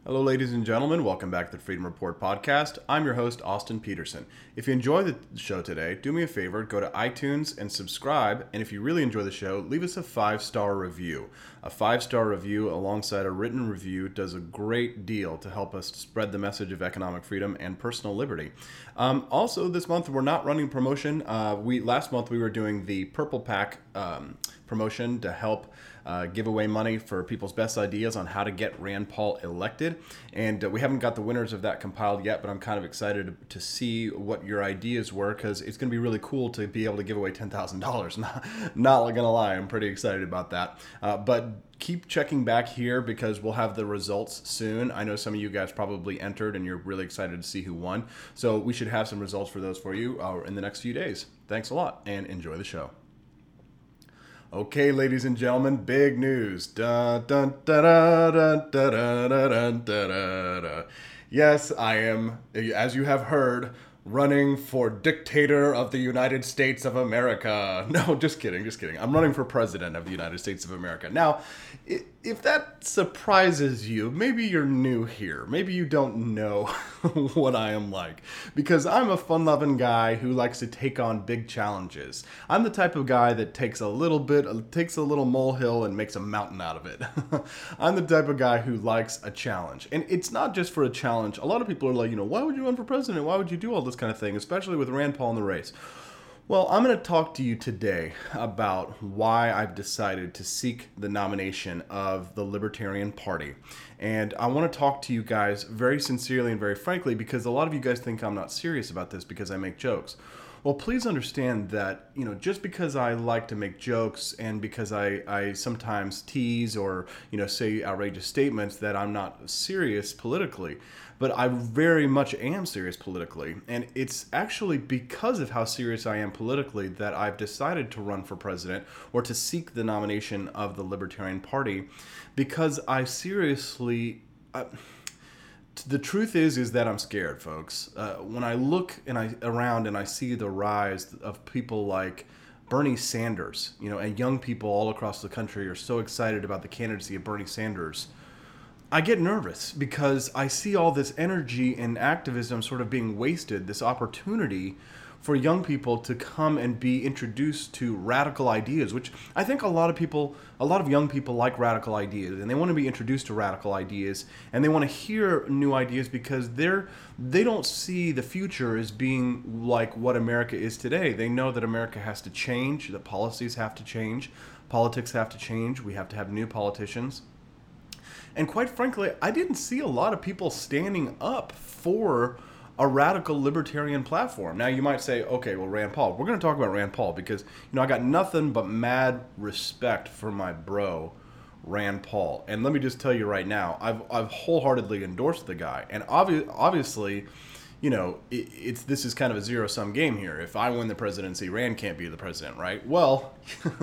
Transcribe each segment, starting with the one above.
Hello, ladies and gentlemen. Welcome back to the Freedom Report podcast. I'm your host, Austin Peterson. If you enjoy the show today, do me a favor, go to iTunes and subscribe. And if you really enjoy the show, leave us a 5-star review. A 5-star review alongside a written review does a great deal to help us spread the message of economic freedom and personal liberty. Also, this month we're not running promotion. Last month we were doing the Purple Pack promotion to help give away money for people's best ideas on how to get Rand Paul elected. And we haven't got the winners of that compiled yet, but I'm kind of excited to see what your ideas were, because it's going to be really cool to be able to give away $10,000. Not going to lie, I'm pretty excited about that. But keep checking back here because we'll have the results soon. I know some of you guys probably entered and you're really excited to see who won. So we should have some results for those for you in the next few days. Thanks a lot and enjoy the show. Okay, ladies and gentlemen, big news. Dun, dun, dun, dun, dun, dun, dun, dun, dun, dun. Yes, I am, as you have heard, running for dictator of the United States of America. No, just kidding. I'm running for president of the United States of America. Now, if that surprises you, maybe you're new here. Maybe you don't know what I am like. Because I'm a fun-loving guy who likes to take on big challenges. I'm the type of guy that takes a little molehill and makes a mountain out of it. I'm the type of guy who likes a challenge. And it's not just for a challenge. A lot of people are like, why would you run for president? Why would you do all this kind of thing, especially with Rand Paul in the race? Well, I'm going to talk to you today about why I've decided to seek the nomination of the Libertarian Party. And I want to talk to you guys very sincerely and very frankly, because a lot of you guys think I'm not serious about this because I make jokes. Well, please understand that, just because I like to make jokes and because I sometimes tease or, say outrageous statements, that I'm not serious politically. But I very much am serious politically. And it's actually because of how serious I am politically that I've decided to run for president or to seek the nomination of the Libertarian Party, because I seriously... the truth is that I'm scared, folks. When I look around and I see the rise of people like Bernie Sanders, and young people all across the country are so excited about the candidacy of Bernie Sanders, I get nervous because I see all this energy and activism sort of being wasted, this opportunity for young people to come and be introduced to radical ideas, which I think a lot of young people like radical ideas, and they want to be introduced to radical ideas, and they want to hear new ideas because they don't see the future as being like what America is today. They know that America has to change, that policies have to change, politics have to change, we have to have new politicians. And quite frankly, I didn't see a lot of people standing up for a radical libertarian platform. Now, you might say, okay, well, Rand Paul. We're going to talk about Rand Paul because, I got nothing but mad respect for my bro, Rand Paul. And let me just tell you right now, I've wholeheartedly endorsed the guy. And obviously, this is kind of a zero-sum game here. If I win the presidency, Rand can't be the president, right? Well,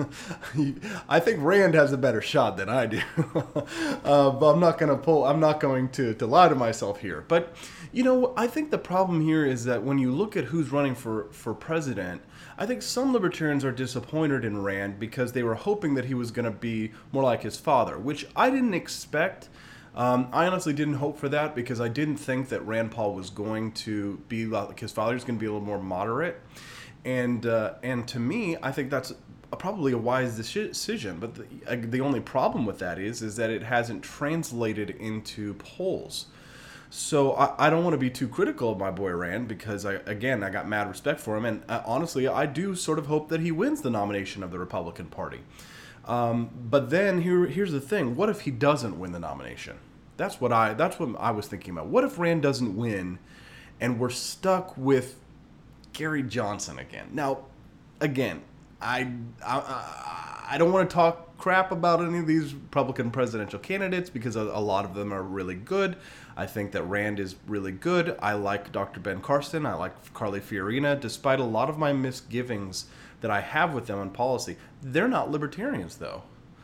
I think Rand has a better shot than I do. But I'm not going to lie to myself here. But, I think the problem here is that when you look at who's running for president, I think some libertarians are disappointed in Rand because they were hoping that he was going to be more like his father, which I didn't expect. I honestly didn't hope for that because I didn't think that Rand Paul was going to be like his father. He was going to be a little more moderate. And to me, I think that's probably a wise decision. But the only problem with that is that it hasn't translated into polls. So I don't want to be too critical of my boy Rand because, I got mad respect for him. And honestly, I do sort of hope that he wins the nomination of the Republican Party. But then here's the thing. What if he doesn't win the nomination? That's what I was thinking about. What if Rand doesn't win and we're stuck with Gary Johnson again? Now, again, I don't want to talk crap about any of these Republican presidential candidates because a lot of them are really good. I think that Rand is really good. I like Dr. Ben Carson. I like Carly Fiorina, despite a lot of my misgivings that I have with them on policy. They're not libertarians, though.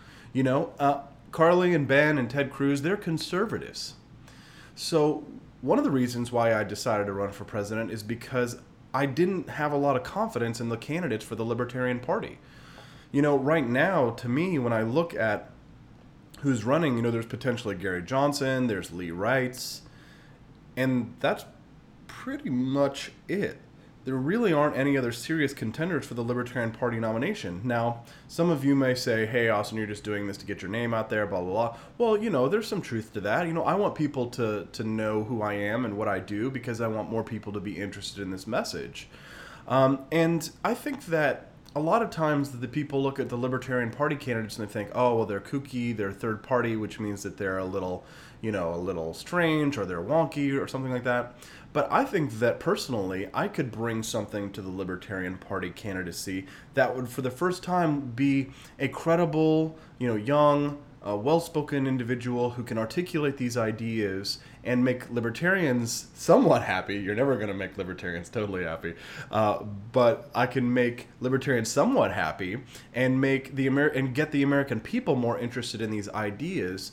Carly and Ben and Ted Cruz, they're conservatives. So one of the reasons why I decided to run for president is because I didn't have a lot of confidence in the candidates for the Libertarian Party. Right now, to me, when I look at who's running, there's potentially Gary Johnson, there's Lee Wrights, and that's pretty much it. There really aren't any other serious contenders for the Libertarian Party nomination. Now, some of you may say, hey, Austin, you're just doing this to get your name out there, blah, blah, blah. Well, there's some truth to that. I want people to know who I am and what I do because I want more people to be interested in this message. And I think that a lot of times the people look at the Libertarian Party candidates and they think, oh, well, they're kooky, they're third party, which means that they're a little strange or they're wonky or something like that. But I think that personally, I could bring something to the Libertarian Party candidacy that would, for the first time, be a credible, young, well-spoken individual who can articulate these ideas and make libertarians somewhat happy. You're never going to make libertarians totally happy, but I can make libertarians somewhat happy and make get the American people more interested in these ideas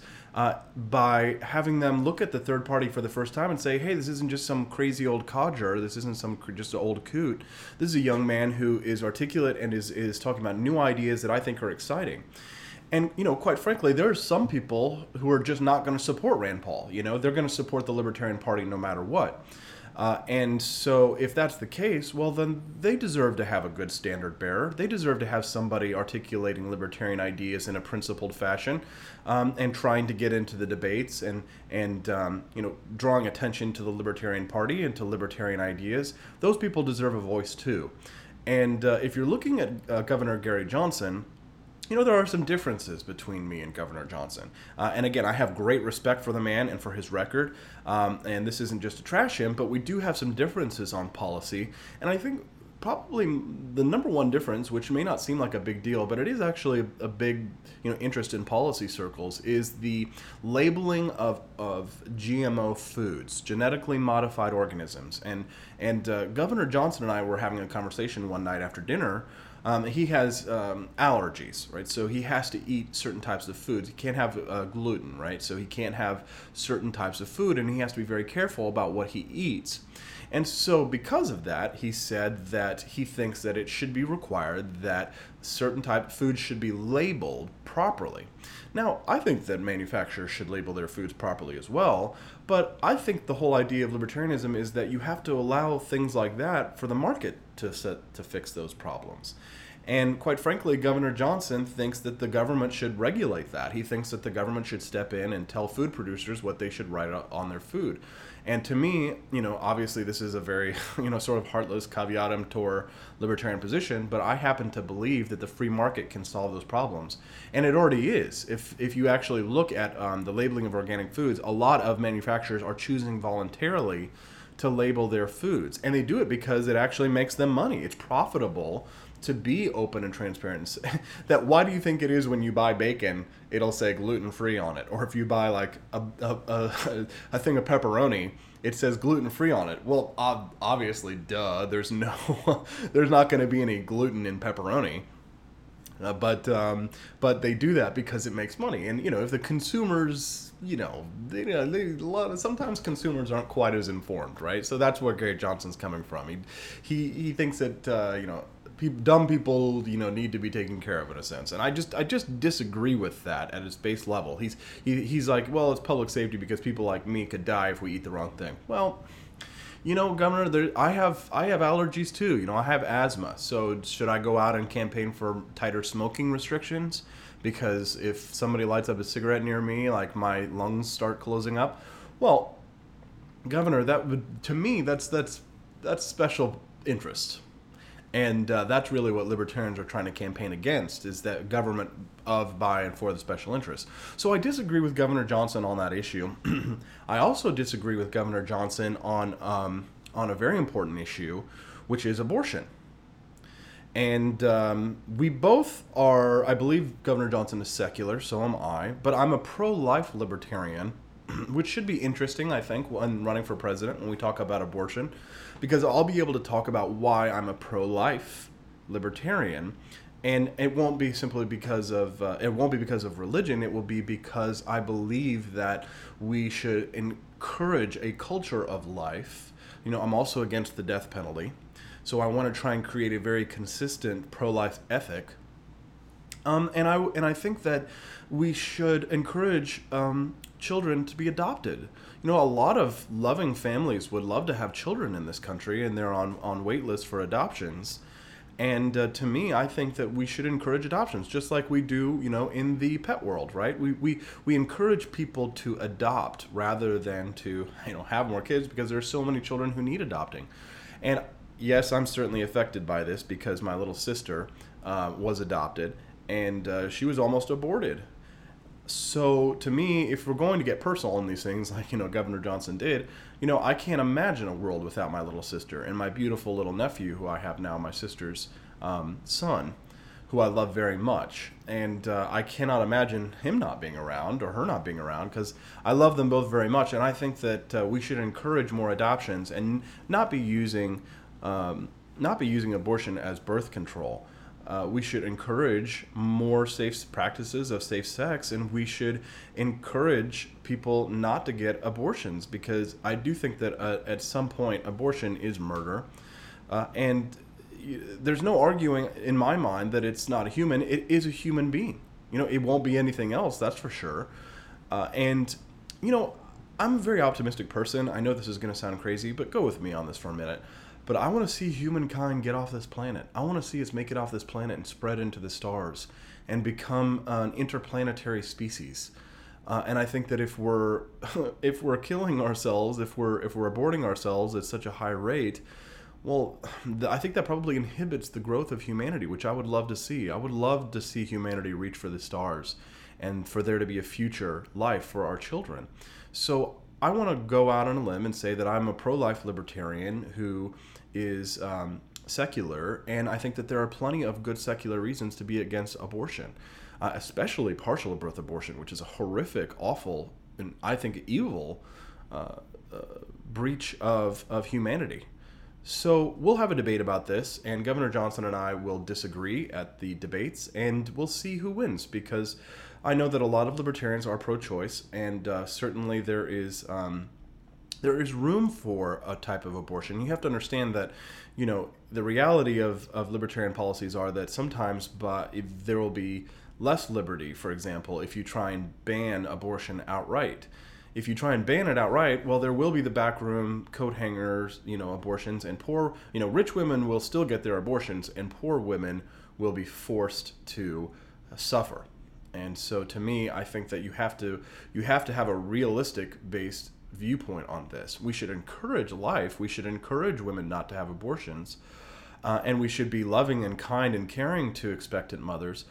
by having them look at the third party for the first time and say, hey, this isn't just some crazy old codger. This isn't just an old coot. This is a young man who is articulate and is talking about new ideas that I think are exciting. And, quite frankly, there are some people who are just not going to support Rand Paul. They're going to support the Libertarian Party no matter what. And so if that's the case, well, then they deserve to have a good standard bearer. They deserve to have somebody articulating libertarian ideas in a principled fashion and trying to get into the debates and drawing attention to the Libertarian Party and to libertarian ideas. Those people deserve a voice, too. And if you're looking at Governor Gary Johnson, there are some differences between me and Governor Johnson. And again, I have great respect for the man and for his record. And this isn't just to trash him, but we do have some differences on policy. And I think probably the number one difference, which may not seem like a big deal, but it is actually a big interest in policy circles, is the labeling of GMO foods, genetically modified organisms. And Governor Johnson and I were having a conversation one night after dinner. He has allergies, right? So he has to eat certain types of foods. He can't have gluten, right? So he can't have certain types of food, and he has to be very careful about what he eats. And so because of that, he said that he thinks that it should be required that certain type of foods should be labeled properly. Now, I think that manufacturers should label their foods properly as well, but I think the whole idea of libertarianism is that you have to allow things like that for the market to fix those problems. And quite frankly, Governor Johnson thinks that the government should regulate that. He thinks that the government should step in and tell food producers what they should write on their food. And to me, obviously this is a very, sort of heartless caveat emptor libertarian position, but I happen to believe that the free market can solve those problems. And it already is. If you actually look at the labeling of organic foods, a lot of manufacturers are choosing voluntarily to label their foods. And they do it because it actually makes them money. It's profitable to be open and transparent. That why do you think it is when you buy bacon, it'll say gluten-free on it? Or if you buy like a thing of pepperoni, it says gluten-free on it. Well, obviously, duh, there's not going to be any gluten in pepperoni. But they do that because it makes money. And, if the consumers, sometimes consumers aren't quite as informed, right? So that's where Gary Johnson's coming from. He thinks that, dumb people, need to be taken care of in a sense. And I just disagree with that at its base level. He's like, well, it's public safety because people like me could die if we eat the wrong thing. Well, Governor, I have allergies too. I have asthma. So should I go out and campaign for tighter smoking restrictions? Because if somebody lights up a cigarette near me, like my lungs start closing up. Well, Governor, to me, that's special interest. And that's really what libertarians are trying to campaign against, is that government of, by, and for the special interest. So I disagree with Governor Johnson on that issue. I also disagree with Governor Johnson on a very important issue, which is abortion. And we both are, I believe Governor Johnson is secular, so am I, but I'm a pro-life libertarian, which should be interesting, I think, when running for president when we talk about abortion, because I'll be able to talk about why I'm a pro-life libertarian, and it won't be simply because of religion. It will be because I believe that we should encourage a culture of life. I'm also against the death penalty, so I want to try and create a very consistent pro-life ethic. And I think that we should encourage children to be adopted. A lot of loving families would love to have children in this country, and they're on wait lists for adoptions. And to me, I think that we should encourage adoptions, just like we do, in the pet world, right? We encourage people to adopt rather than to, have more kids, because there's so many children who need adopting. And yes, I'm certainly affected by this because my little sister was adopted, and she was almost aborted. So to me, if we're going to get personal in these things, like Governor Johnson did, I can't imagine a world without my little sister and my beautiful little nephew, who I have now, my sister's son, who I love very much. And I cannot imagine him not being around or her not being around, because I love them both very much. And I think that we should encourage more adoptions and not be using abortion as birth control. We should encourage more safe practices of safe sex, and we should encourage people not to get abortions, because I do think that at some point abortion is murder, and there's no arguing in my mind that it's not a human. It is a human being. It won't be anything else, that's for sure. And I'm a very optimistic person. I know this is going to sound crazy, but go with me on this for a minute. But I want to see humankind get off this planet. I want to see us make it off this planet and spread into the stars and become an interplanetary species. And I think that if we're killing ourselves, if we're aborting ourselves at such a high rate, well, I think that probably inhibits the growth of humanity, which I would love to see. I would love to see humanity reach for the stars and for there to be a future life for our children. So I want to go out on a limb and say that I'm a pro-life libertarian who is secular, and I think that there are plenty of good secular reasons to be against abortion, especially partial birth abortion, which is a horrific, awful, and I think evil breach of humanity. So we'll have a debate about this, and Governor Johnson and I will disagree at the debates, and we'll see who wins, because I know that a lot of libertarians are pro-choice, and certainly there is room for a type of abortion. You have to understand that, the reality of libertarian policies are that sometimes there will be less liberty, for example, if you try and ban abortion outright. If you try and ban it outright, well, there will be the backroom coat hangers, abortions, and poor, rich women will still get their abortions, and poor women will be forced to suffer. And so to me, I think that you have to have a realistic based viewpoint on this. We should encourage life. We should encourage women not to have abortions. And we should be loving and kind and caring to expectant mothers.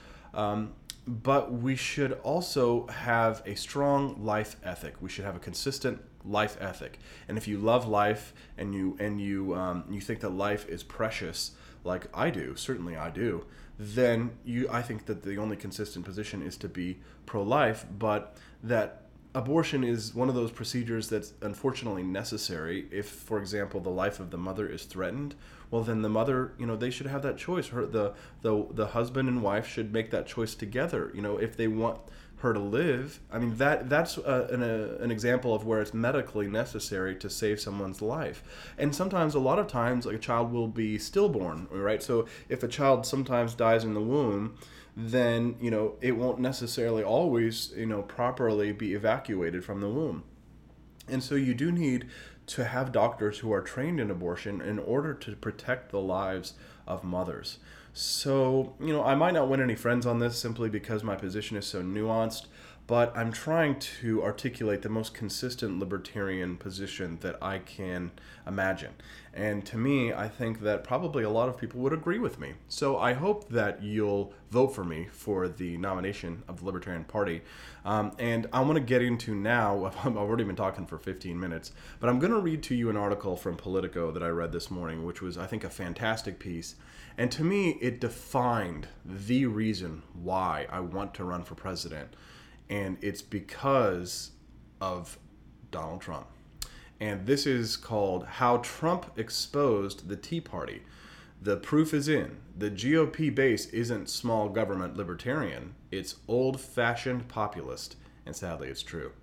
But we should also have a strong life ethic. We should have a consistent life ethic. And if you love life and you think that life is precious, like I do, certainly I do, then I think that the only consistent position is to be pro-life, but that abortion is one of those procedures that's unfortunately necessary. If, for example, the life of the mother is threatened, well, then the mother, they should have that choice. The husband and wife should make that choice together. If they want her to live, I mean, that's an example of where it's medically necessary to save someone's life. And sometimes, a lot of times, like a child will be stillborn, right? So if a child sometimes dies in the womb, then it won't necessarily always properly be evacuated from the womb. And so you do need to have doctors who are trained in abortion in order to protect the lives of mothers. So I might not win any friends on this simply because my position is so nuanced, but I'm trying to articulate the most consistent libertarian position that I can imagine. And to me, I think that probably a lot of people would agree with me. So I hope that you'll vote for me for the nomination of the Libertarian Party. And I want to get into now, I've already been talking for 15 minutes, but I'm going to read to you an article from Politico that I read this morning, which was, I think, a fantastic piece. And to me, it defined the reason why I want to run for president. And it's because of Donald Trump. And this is called How Trump Exposed the Tea Party. The proof is in. The GOP base isn't small government libertarian. It's old-fashioned populist. And sadly, it's true.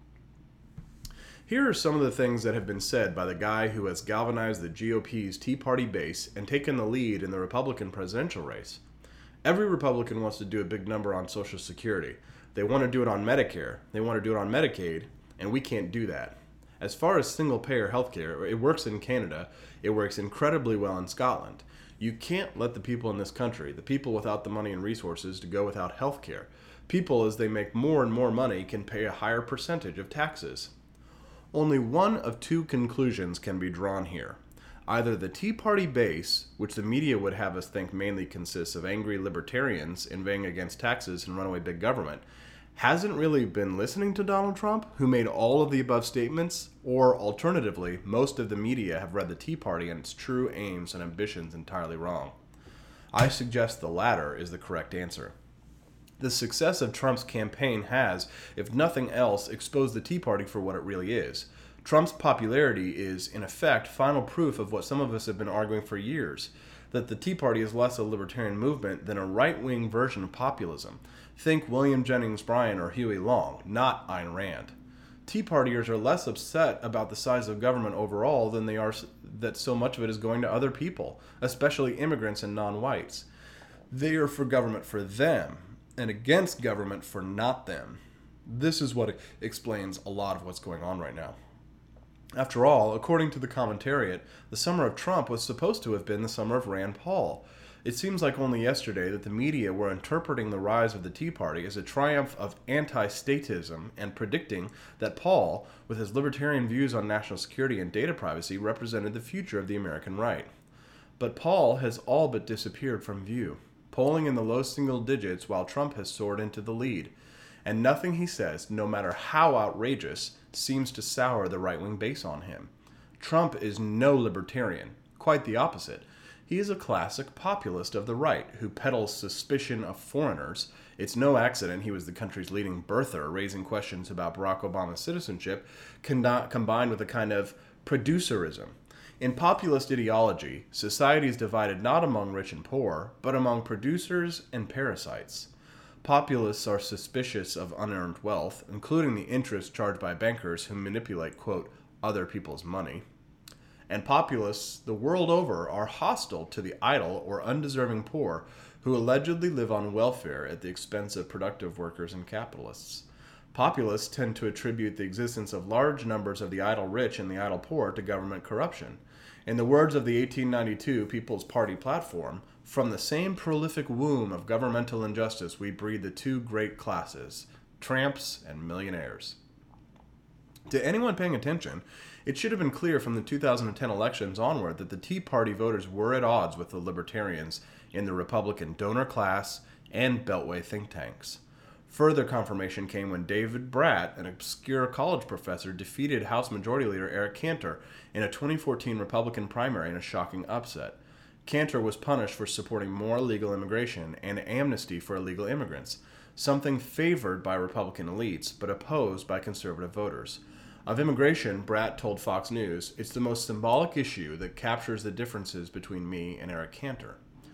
Here are some of the things that have been said by the guy who has galvanized the GOP's Tea Party base and taken the lead in the Republican presidential race. Every Republican wants to do a big number on Social Security. They want to do it on Medicare. They want to do it on Medicaid, and we can't do that. As far as single-payer healthcare, it works in Canada. It works incredibly well in Scotland. You can't let the people in this country, the people without the money and resources, to go without healthcare. People, as they make more and more money, can pay a higher percentage of taxes. Only one of two conclusions can be drawn here. Either the Tea Party base, which the media would have us think mainly consists of angry libertarians inveighing against taxes and runaway big government, hasn't really been listening to Donald Trump, who made all of the above statements, or alternatively, most of the media have read the Tea Party and its true aims and ambitions entirely wrong. I suggest the latter is the correct answer. The success of Trump's campaign has, if nothing else, exposed the Tea Party for what it really is. Trump's popularity is, in effect, final proof of what some of us have been arguing for years, that the Tea Party is less a libertarian movement than a right-wing version of populism. Think William Jennings Bryan or Huey Long, not Ayn Rand. Tea Partiers are less upset about the size of government overall than they are that so much of it is going to other people, especially immigrants and non-whites. They are for government for them, and against government for not them. This is what explains a lot of what's going on right now. After all, according to the commentariat, the summer of Trump was supposed to have been the summer of Rand Paul. It seems like only yesterday that the media were interpreting the rise of the Tea Party as a triumph of anti-statism and predicting that Paul, with his libertarian views on national security and data privacy, represented the future of the American right. But Paul has all but disappeared from view, polling in the low single digits while Trump has soared into the lead. And nothing he says, no matter how outrageous, seems to sour the right-wing base on him. Trump is no libertarian, quite the opposite. He is a classic populist of the right who peddles suspicion of foreigners. It's no accident he was the country's leading birther, raising questions about Barack Obama's citizenship, combined with a kind of producerism. In populist ideology, society is divided not among rich and poor, but among producers and parasites. Populists are suspicious of unearned wealth, including the interest charged by bankers who manipulate, quote, other people's money. And populists the world over are hostile to the idle or undeserving poor who allegedly live on welfare at the expense of productive workers and capitalists. Populists tend to attribute the existence of large numbers of the idle rich and the idle poor to government corruption. In the words of the 1892 People's Party platform, from the same prolific womb of governmental injustice we breed the two great classes, tramps and millionaires. To anyone paying attention, it should have been clear from the 2010 elections onward that the Tea Party voters were at odds with the libertarians in the Republican donor class and Beltway think tanks. Further confirmation came when David Brat, an obscure college professor, defeated House Majority Leader Eric Cantor in a 2014 Republican primary in a shocking upset. Cantor was punished for supporting more legal immigration and amnesty for illegal immigrants, something favored by Republican elites but opposed by conservative voters. Of immigration, Brat told Fox News, "It's the most symbolic issue that captures the differences between me and Eric Cantor."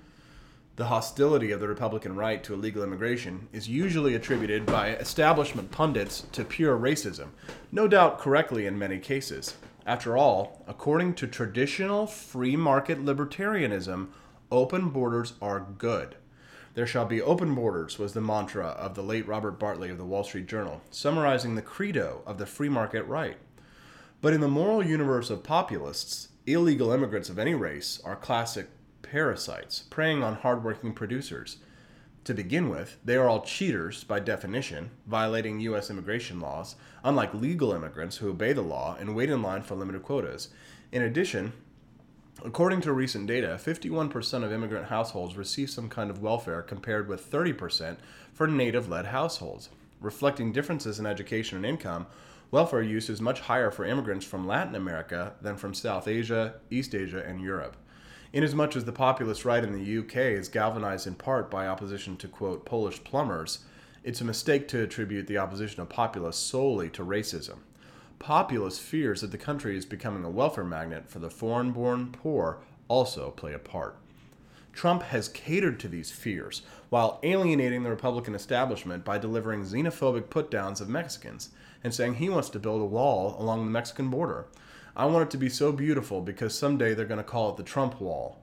The hostility of the Republican right to illegal immigration is usually attributed by establishment pundits to pure racism, no doubt correctly in many cases. After all, according to traditional free market libertarianism, open borders are good. There shall be open borders was the mantra of the late Robert Bartley of the Wall Street Journal, summarizing the credo of the free market right. But in the moral universe of populists, illegal immigrants of any race are classic parasites, preying on hardworking producers. To begin with, they are all cheaters by definition, violating U.S. immigration laws, unlike legal immigrants who obey the law and wait in line for limited quotas. In addition, according to recent data, 51% of immigrant households receive some kind of welfare compared with 30% for native-led households. Reflecting differences in education and income, welfare use is much higher for immigrants from Latin America than from South Asia, East Asia, and Europe. Inasmuch as the populist right in the UK is galvanized in part by opposition to, quote, Polish plumbers, it's a mistake to attribute the opposition of populists solely to racism. Populist fears that the country is becoming a welfare magnet for the foreign-born poor also play a part. Trump has catered to these fears while alienating the Republican establishment by delivering xenophobic put-downs of Mexicans and saying he wants to build a wall along the Mexican border. I want it to be so beautiful because someday they're going to call it the Trump Wall.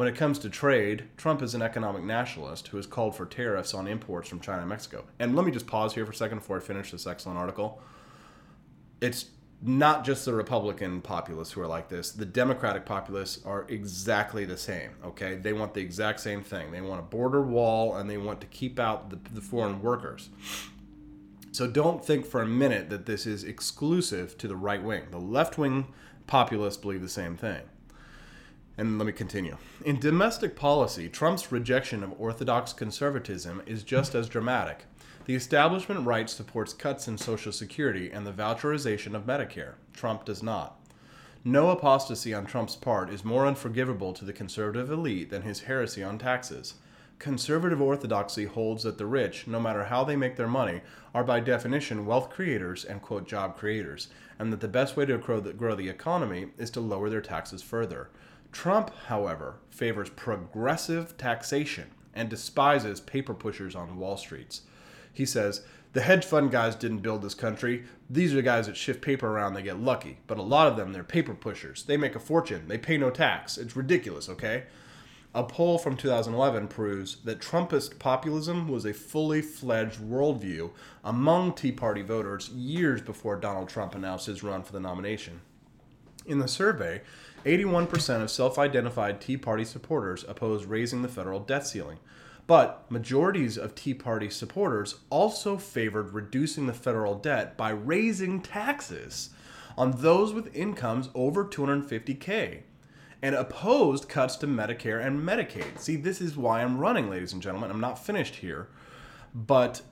When it comes to trade, Trump is an economic nationalist who has called for tariffs on imports from China and Mexico. And let me just pause here for a second before I finish this excellent article. It's not just the Republican populists who are like this. The Democratic populists are exactly the same, okay? They want the exact same thing. They want a border wall, and they want to keep out the foreign workers. So don't think for a minute that this is exclusive to the right wing. The left-wing populists believe the same thing. And let me continue. In domestic policy, Trump's rejection of orthodox conservatism is just as dramatic. The establishment right supports cuts in Social Security and the voucherization of Medicare. Trump does not. No apostasy on Trump's part is more unforgivable to the conservative elite than his heresy on taxes. Conservative orthodoxy holds that the rich, no matter how they make their money, are by definition wealth creators and, quote, job creators, and that the best way to grow the economy is to lower their taxes further. Trump, however, favors progressive taxation and despises paper pushers on Wall Street. He says, the hedge fund guys didn't build this country. These are the guys that shift paper around, they get lucky. But a lot of them, they're paper pushers. They make a fortune. They pay no tax. It's ridiculous, okay? A poll from 2011 proves that Trumpist populism was a fully fledged worldview among Tea Party voters years before Donald Trump announced his run for the nomination. In the survey, 81% of self-identified Tea Party supporters opposed raising the federal debt ceiling. But majorities of Tea Party supporters also favored reducing the federal debt by raising taxes on those with incomes over $250K and opposed cuts to Medicare and Medicaid. See, this is why I'm running, ladies and gentlemen. I'm not finished here. But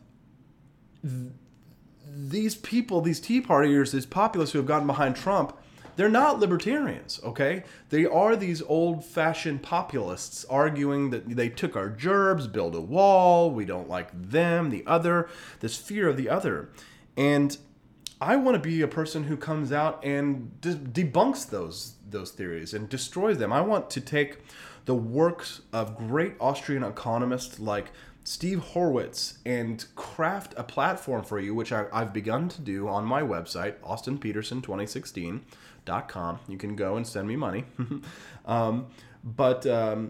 these people, these Tea Partiers, these populists who have gotten behind Trump, they're not libertarians, okay? They are these old-fashioned populists arguing that they took our gerbs, build a wall, we don't like them, the other, this fear of the other. And I want to be a person who comes out and debunks those theories and destroys them. I want to take the works of great Austrian economists like Steve Horwitz and craft a platform for you, which I've begun to do on my website, austinpeterson2016.com. You can go and send me money. I want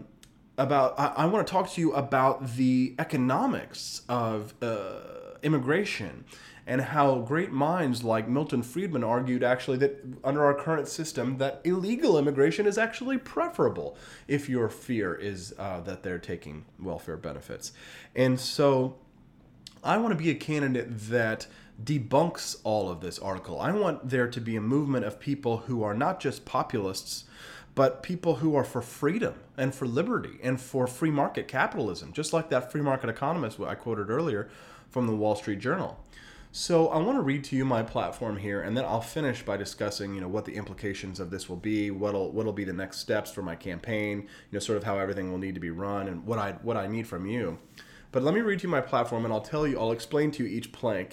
to talk to you about the economics of immigration and how great minds like Milton Friedman argued actually that under our current system that illegal immigration is actually preferable if your fear is that they're taking welfare benefits. And so I want to be a candidate that debunks all of this article. I want there to be a movement of people who are not just populists, but people who are for freedom and for liberty and for free market capitalism, just like that free market economist I quoted earlier from the Wall Street Journal. So I want to read to you my platform here, and then I'll finish by discussing, what the implications of this will be, what'll be the next steps for my campaign, sort of how everything will need to be run, and what I need from you. But let me read to you my platform, and I'll explain to you each plank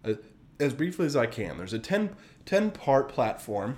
as briefly as I can. There's a 10-part platform,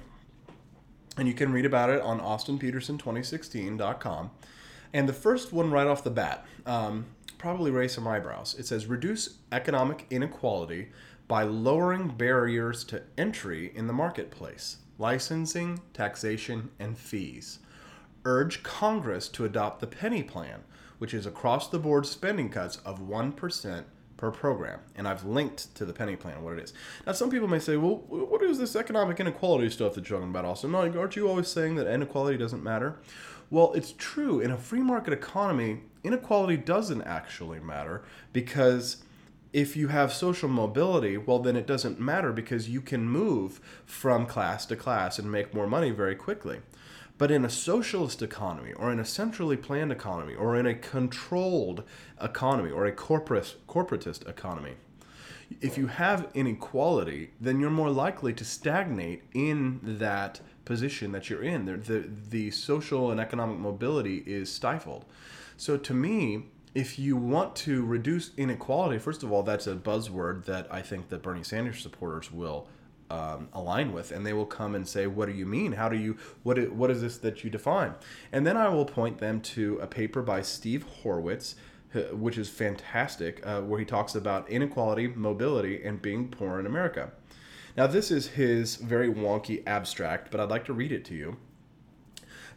and you can read about it on austinpeterson2016.com. And the first one right off the bat, probably raise some eyebrows. It says, reduce economic inequality by lowering barriers to entry in the marketplace, licensing, taxation, and fees. Urge Congress to adopt the Penny Plan, which is across-the-board spending cuts of 1% per program. And I've linked to the Penny Plan, what it is. Now, some people may say, well, what is this economic inequality stuff that you're talking about, Austin? No, aren't you always saying that inequality doesn't matter? Well, it's true. In a free market economy, inequality doesn't actually matter, because if you have social mobility, well, then it doesn't matter because you can move from class to class and make more money very quickly. But in a socialist economy, or in a centrally planned economy, or in a controlled economy, or a corporatist economy, if you have inequality, then you're more likely to stagnate in that position that you're in. The social and economic mobility is stifled. So to me, if you want to reduce inequality, first of all, that's a buzzword that I think that Bernie Sanders supporters will align with, and they will come and say, what do you mean? What is this that you define? And then I will point them to a paper by Steve Horwitz, which is fantastic, where he talks about inequality, mobility, and being poor in America. Now, this is his very wonky abstract, but I'd like to read it to you.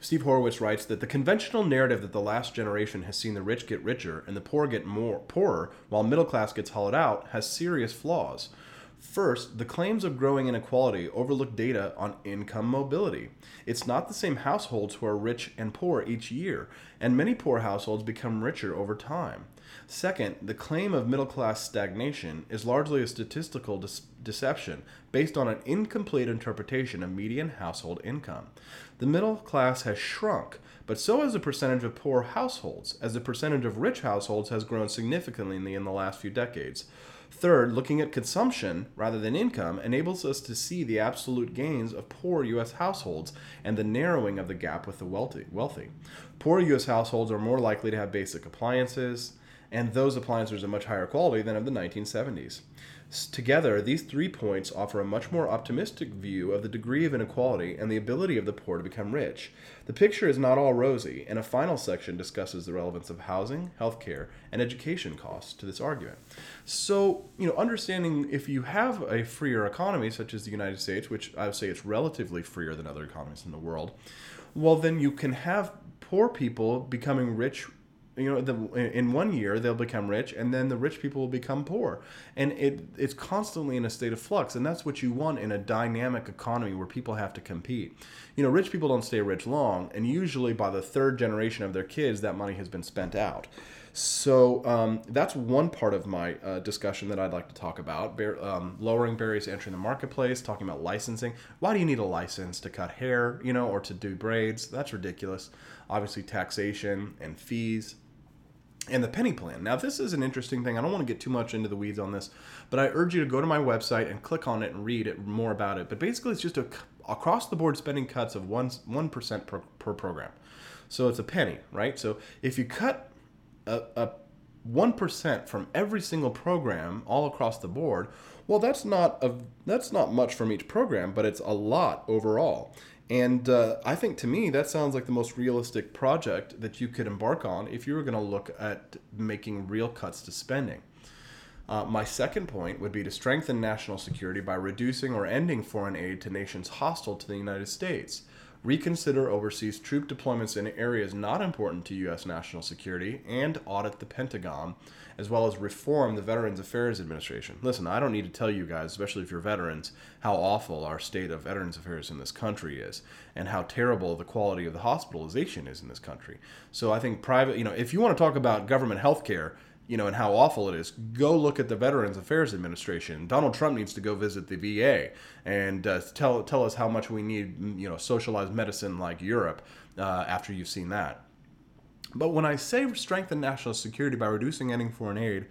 Steve Horowitz writes that the conventional narrative that the last generation has seen the rich get richer and the poor get poorer while middle class gets hollowed out has serious flaws. First, the claims of growing inequality overlook data on income mobility. It's not the same households who are rich and poor each year, and many poor households become richer over time. Second, the claim of middle class stagnation is largely a statistical deception based on an incomplete interpretation of median household income. The middle class has shrunk, but so has the percentage of poor households, as the percentage of rich households has grown significantly in the last few decades. Third, looking at consumption rather than income enables us to see the absolute gains of poor U.S. households and the narrowing of the gap with the wealthy. Poor U.S. households are more likely to have basic appliances, and those appliances are much higher quality than of the 1970s. Together, these 3 points offer a much more optimistic view of the degree of inequality and the ability of the poor to become rich. The picture is not all rosy, and a final section discusses the relevance of housing, healthcare, and education costs to this argument. So, understanding if you have a freer economy, such as the United States, which I would say it's relatively freer than other economies in the world, well, then you can have poor people becoming rich. In 1 year they'll become rich, and then the rich people will become poor, and it's constantly in a state of flux, and that's what you want in a dynamic economy where people have to compete. Rich people don't stay rich long, and usually by the third generation of their kids, that money has been spent out. So that's one part of my discussion that I'd like to talk about, lowering barriers to entry in the marketplace, talking about licensing. Why do you need a license to cut hair, or to do braids? That's ridiculous. Obviously, taxation and fees. And the penny plan. Now, this is an interesting thing. I don't want to get too much into the weeds on this, but I urge you to go to my website and click on it and read it more about it. But basically, it's just across-the-board spending cuts of 1% per program. So it's a penny, right? So if you cut a 1% from every single program all across the board, well, that's not much from each program, but it's a lot overall. And I think, to me, that sounds like the most realistic project that you could embark on if you were going to look at making real cuts to spending. My second point would be to strengthen national security by reducing or ending foreign aid to nations hostile to the United States. Reconsider overseas troop deployments in areas not important to U.S. national security, and audit the Pentagon, as well as reform the Veterans Affairs Administration. Listen, I don't need to tell you guys, especially if you're veterans, how awful our state of Veterans Affairs in this country is, and how terrible the quality of the hospitalization is in this country. So I think if you want to talk about government health care, and how awful it is, go look at the Veterans Affairs Administration. Donald Trump needs to go visit the VA and tell us how much we need, socialized medicine like Europe after you've seen that. But when I say strengthen national security by reducing ending foreign aid,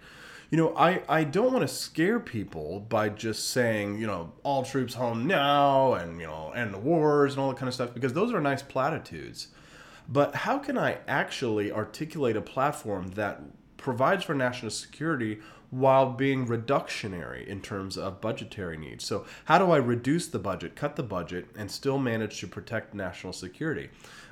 I don't want to scare people by just saying, all troops home now and, end the wars and all that kind of stuff, because those are nice platitudes. But how can I actually articulate a platform that provides for national security while being reductionary in terms of budgetary needs? So how do I reduce the budget, cut the budget, and still manage to protect national security?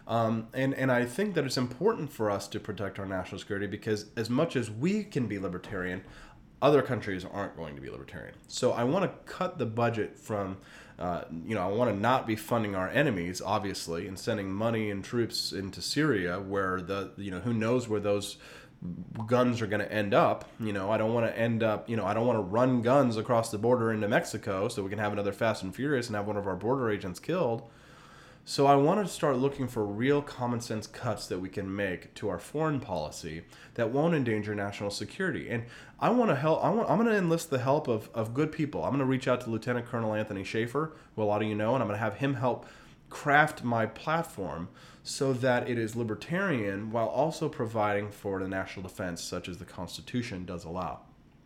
And I think that it's important for us to protect our national security, because as much as we can be libertarian, other countries aren't going to be libertarian. So I want to cut the budget from, I want to not be funding our enemies, obviously, and sending money and troops into Syria where who knows where those guns are going to end up. I don't want to end up, I don't want to run guns across the border into Mexico so we can have another Fast and Furious and have one of our border agents killed. So I want to start looking for real common sense cuts that we can make to our foreign policy that won't endanger national security. And I want to help. I'm going to enlist the help of good people. I'm going to reach out to Lieutenant Colonel Anthony Schaefer, who a lot of you know, and I'm going to have him help craft my platform so that it is libertarian while also providing for the national defense, such as the Constitution does allow.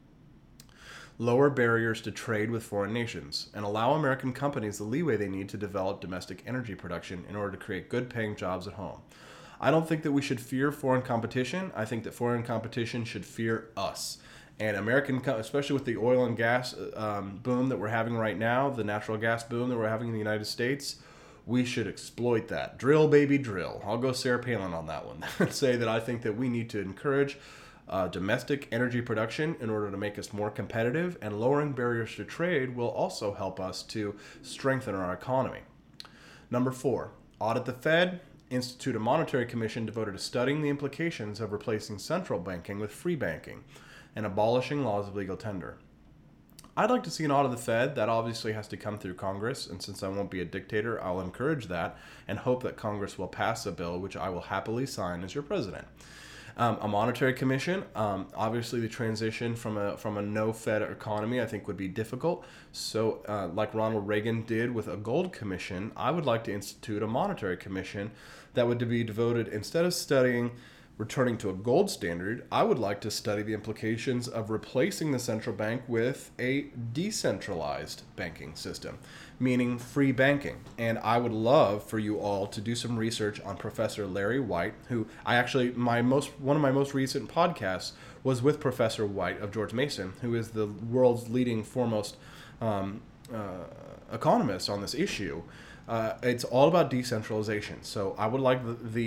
Lower barriers to trade with foreign nations, and allow American companies the leeway they need to develop domestic energy production in order to create good-paying jobs at home. I don't think that we should fear foreign competition. I think that foreign competition should fear us. And especially with the oil and gas boom that we're having right now, the natural gas boom that we're having in the United States, we should exploit that. Drill, baby, drill. I'll go Sarah Palin on that one and say that I think that we need to encourage domestic energy production in order to make us more competitive, and lowering barriers to trade will also help us to strengthen our economy. Number 4, audit the Fed, institute a monetary commission devoted to studying the implications of replacing central banking with free banking and abolishing laws of legal tender. I'd like to see an audit of the Fed. That obviously has to come through Congress, and since I won't be a dictator, I'll encourage that and hope that Congress will pass a bill which I will happily sign as your president. A monetary commission. Obviously, the transition from a no-Fed economy, I think, would be difficult. So, like Ronald Reagan did with a gold commission, I would like to institute a monetary commission that would be devoted, instead of studying returning to a gold standard, I would like to study the implications of replacing the central bank with a decentralized banking system, meaning free banking. And I would love for you all to do some research on Professor Larry White, who one of my most recent podcasts was with Professor White of George Mason, who is the world's leading foremost economist on this issue. It's all about decentralization. So I would like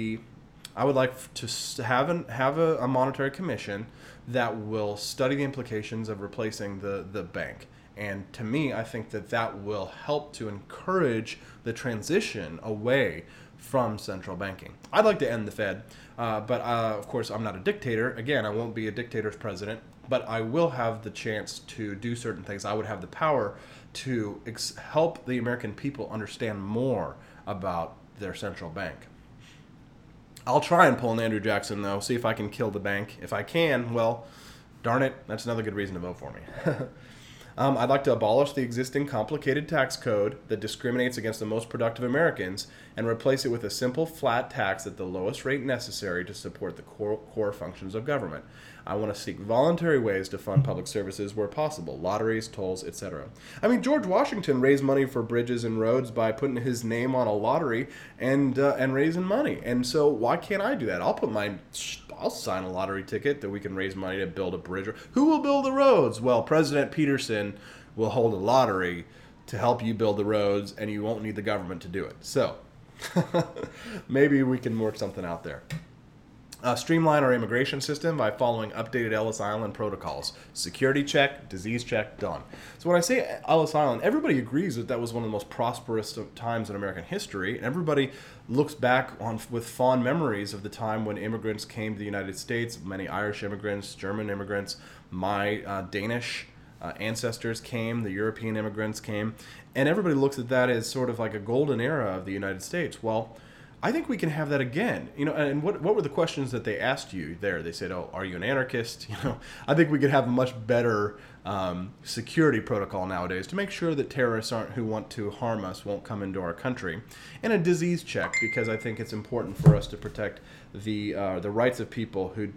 to have a monetary commission that will study the implications of replacing the bank. And to me, I think that will help to encourage the transition away from central banking. I'd like to end the Fed, but of course, I'm not a dictator. Again, I won't be a dictator's president, but I will have the chance to do certain things. I would have the power to help the American people understand more about their central bank. I'll try and pull an Andrew Jackson, though, see if I can kill the bank. If I can, well, darn it, that's another good reason to vote for me. I'd like to abolish the existing complicated tax code that discriminates against the most productive Americans and replace it with a simple, flat tax at the lowest rate necessary to support the core functions of government. I want to seek voluntary ways to fund public services where possible, lotteries, tolls, etc. I mean, George Washington raised money for bridges and roads by putting his name on a lottery and raising money. And so why can't I do that? I'll sign a lottery ticket that we can raise money to build a bridge. Who will build the roads? Well, President Peterson will hold a lottery to help you build the roads, and you won't need the government to do it. So maybe we can work something out there. Streamline our immigration system by following updated Ellis Island protocols. Security check, disease check, done. So when I say Ellis Island, everybody agrees that was one of the most prosperous times in American history. And everybody looks back with fond memories of the time when immigrants came to the United States, many Irish immigrants, German immigrants, my Danish ancestors came, the European immigrants came. And everybody looks at that as sort of like a golden era of the United States. Well, I think we can have that again. And what were the questions that they asked you there? They said, "Oh, are you an anarchist?" I think we could have a much better security protocol nowadays to make sure that terrorists who want to harm us won't come into our country, and a disease check, because I think it's important for us to protect the rights of people who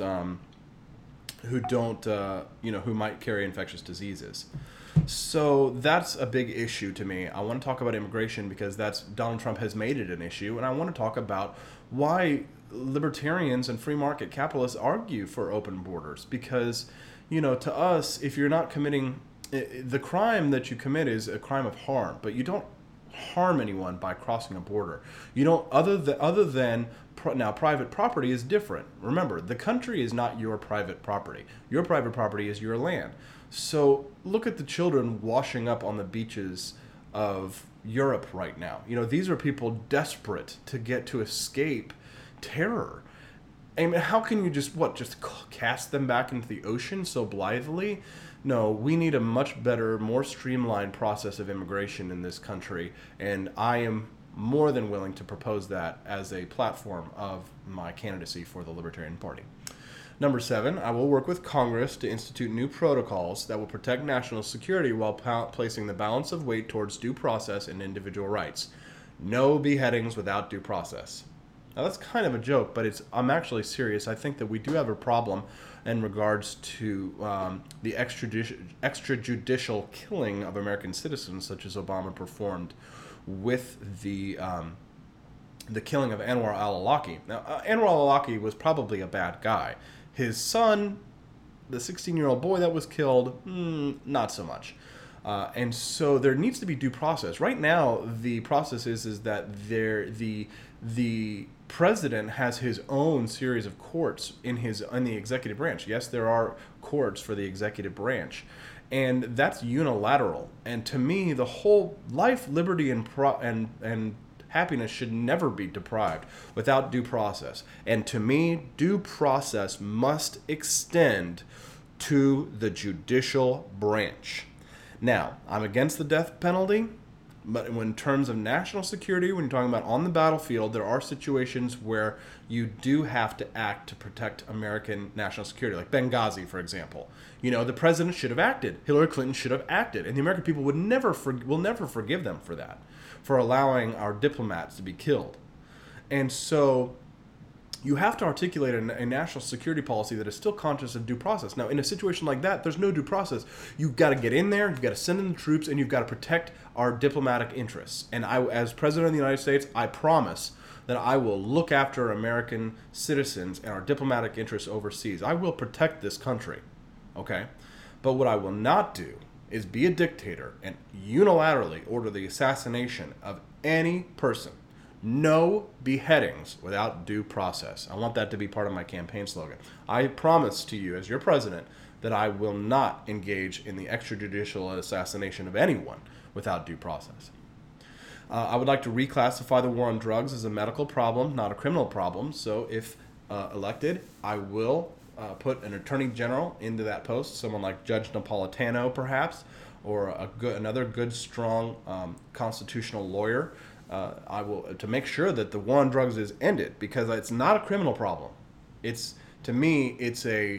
might carry infectious diseases. So that's a big issue to me. I want to talk about immigration because Donald Trump has made it an issue, and I want to talk about why libertarians and free market capitalists argue for open borders. Because, to us, if you're not committing the crime that you commit is a crime of harm, but you don't harm anyone by crossing a border. You don't now, private property is different. Remember, the country is not your private property. Your private property is your land. So look at the children washing up on the beaches of Europe right now. These are people desperate to escape terror. I mean, how can you just cast them back into the ocean so blithely? No, we need a much better, more streamlined process of immigration in this country, and I am more than willing to propose that as a platform of my candidacy for the Libertarian Party. Number 7, I will work with Congress to institute new protocols that will protect national security while placing the balance of weight towards due process and individual rights. No beheadings without due process. Now that's kind of a joke, but I'm actually serious. I think that we do have a problem in regards to the extrajudicial killing of American citizens, such as Obama performed with the killing of Anwar al-Awlaki. Now, Anwar al-Awlaki was probably a bad guy. His son, the 16-year-old boy that was killed, not so much. And so there needs to be due process. Right now, the process is that the president has his own series of courts in the executive branch. Yes, there are courts for the executive branch, and that's unilateral. And to me, the whole life, liberty, and happiness should never be deprived without due process. And to me, due process must extend to the judicial branch. Now, I'm against the death penalty, but in terms of national security, when you're talking about on the battlefield, there are situations where you do have to act to protect American national security, like Benghazi, for example. The president should have acted. Hillary Clinton should have acted. And the American people will never forgive them for that, for allowing our diplomats to be killed. And so you have to articulate a national security policy that is still conscious of due process. Now, in a situation like that, there's no due process. You've got to get in there, you've got to send in the troops, and you've got to protect our diplomatic interests. And I, as President of the United States, I promise that I will look after American citizens and our diplomatic interests overseas. I will protect this country, okay? But what I will not do is be a dictator and unilaterally order the assassination of any person. No beheadings without due process. I want that to be part of my campaign slogan. I promise to you, as your president, that I will not engage in the extrajudicial assassination of anyone without due process. I would like to reclassify the war on drugs as a medical problem, not a criminal problem. So if elected, I will put an attorney general into that post, someone like Judge Napolitano, perhaps, or another good, strong constitutional lawyer. I will, to make sure that the war on drugs is ended, because it's not a criminal problem. To me, it's a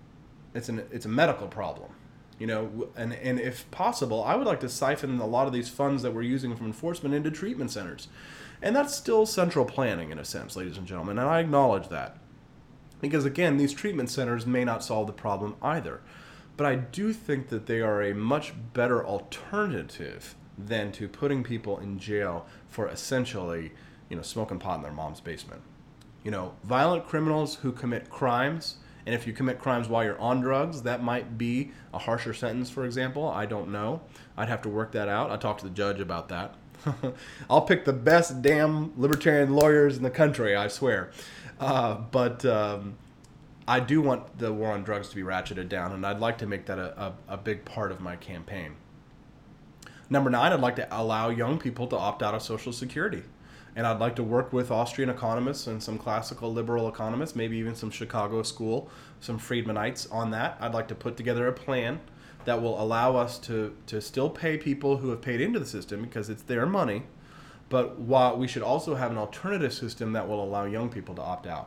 medical problem. And if possible, I would like to siphon a lot of these funds that we're using from enforcement into treatment centers. And that's still central planning in a sense, ladies and gentlemen, and I acknowledge that. Because again, these treatment centers may not solve the problem either. But I do think that they are a much better alternative than to putting people in jail for essentially, smoking pot in their mom's basement. Violent criminals who commit crimes, and if you commit crimes while you're on drugs, that might be a harsher sentence, for example. I don't know. I'd have to work that out. I'll talk to the judge about that. I'll pick the best damn libertarian lawyers in the country, I swear. But I do want the war on drugs to be ratcheted down, and I'd like to make that a big part of my campaign. Number 9, I'd like to allow young people to opt out of Social Security. And I'd like to work with Austrian economists and some classical liberal economists, maybe even some Chicago school, some Friedmanites on that. I'd like to put together a plan that will allow us to still pay people who have paid into the system because it's their money, but while we should also have an alternative system that will allow young people to opt out.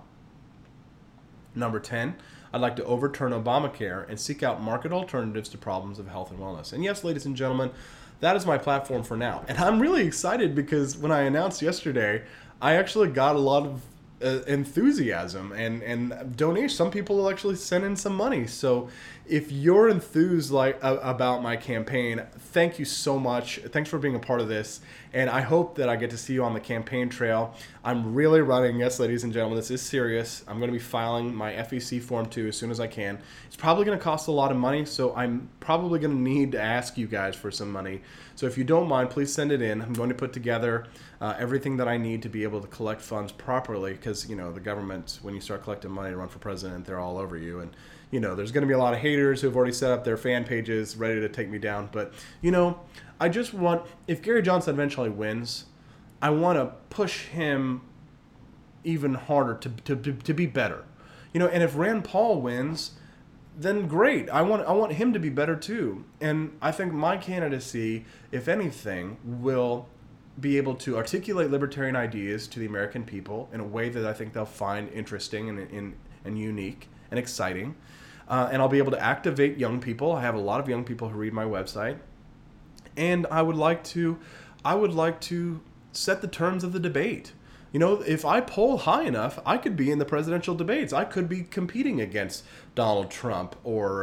Number 10, I'd like to overturn Obamacare and seek out market alternatives to problems of health and wellness. And yes, ladies and gentlemen, that is my platform for now. And I'm really excited because when I announced yesterday, I actually got a lot of enthusiasm and donation. Some people will actually send in some money. So if you're enthused about my campaign, thank you so much. Thanks for being a part of this. And I hope that I get to see you on the campaign trail. I'm really running. Yes, ladies and gentlemen, this is serious. I'm going to be filing my FEC Form 2 as soon as I can. It's probably going to cost a lot of money, so I'm probably going to need to ask you guys for some money. So if you don't mind, please send it in. I'm going to put together everything that I need to be able to collect funds properly, because, the government, when you start collecting money to run for president, they're all over you. And, there's going to be a lot of haters who have already set up their fan pages ready to take me down. But, I just want, if Gary Johnson eventually wins, I want to push him even harder to be better. And if Rand Paul wins, then great. I want him to be better too. And I think my candidacy, if anything, will be able to articulate libertarian ideas to the American people in a way that I think they'll find interesting and unique and exciting. And I'll be able to activate young people. I have a lot of young people who read my website. And I would like to set the terms of the debate. If I poll high enough, I could be in the presidential debates. I could be competing against Donald Trump or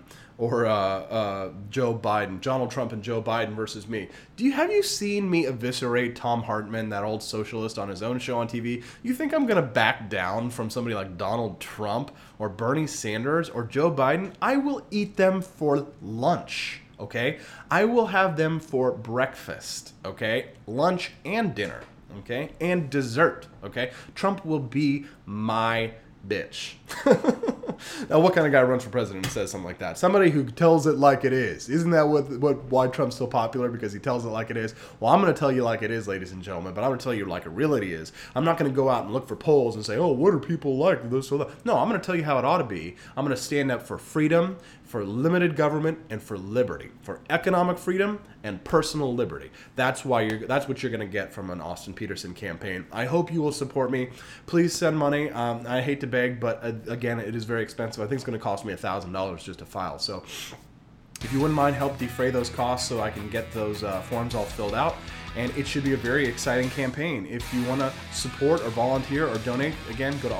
Joe Biden. Donald Trump and Joe Biden versus me. Have you seen me eviscerate Tom Hartman, that old socialist, on his own show on TV? You think I'm going to back down from somebody like Donald Trump or Bernie Sanders or Joe Biden? I will eat them for lunch. Okay? I will have them for breakfast. Okay? Lunch and dinner. Okay? And dessert. Okay? Trump will be my bitch. Now, what kind of guy runs for president and says something like that? Somebody who tells it like it is. Isn't that why Trump's so popular? Because he tells it like it is. Well, I'm going to tell you like it is, ladies and gentlemen, but I'm going to tell you like it really is. I'm not going to go out and look for polls and say, oh, what are people like this or that? No, I'm going to tell you how it ought to be. I'm going to stand up for freedom, for limited government, and for liberty, for economic freedom and personal liberty. That's what you're going to get from an Austin Petersen campaign. I hope you will support me. Please send money. I hate to beg, but again, it is very expensive. I think it's going to cost me $1,000 just to file. So if you wouldn't mind, help defray those costs so I can get those forms all filled out. And it should be a very exciting campaign. If you want to support or volunteer or donate, again, go to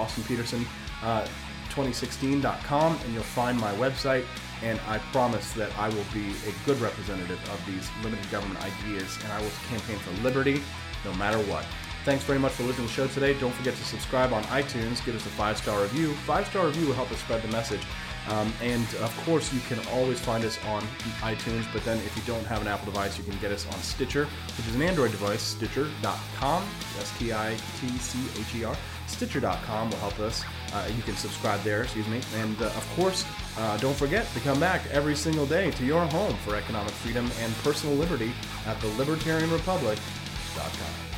austinpetersen2016.com and you'll find my website. And I promise that I will be a good representative of these limited government ideas, and I will campaign for liberty no matter what. Thanks very much for listening to the show today. Don't forget to subscribe on iTunes. Give us a 5-star review. 5-star review will help us spread the message. And of course, you can always find us on iTunes, but then if you don't have an Apple device, you can get us on Stitcher, which is an Android device, Stitcher.com, Stitcher. Stitcher.com will help us. You can subscribe there, And of course, don't forget to come back every single day to your home for economic freedom and personal liberty at thelibertarianrepublic.com.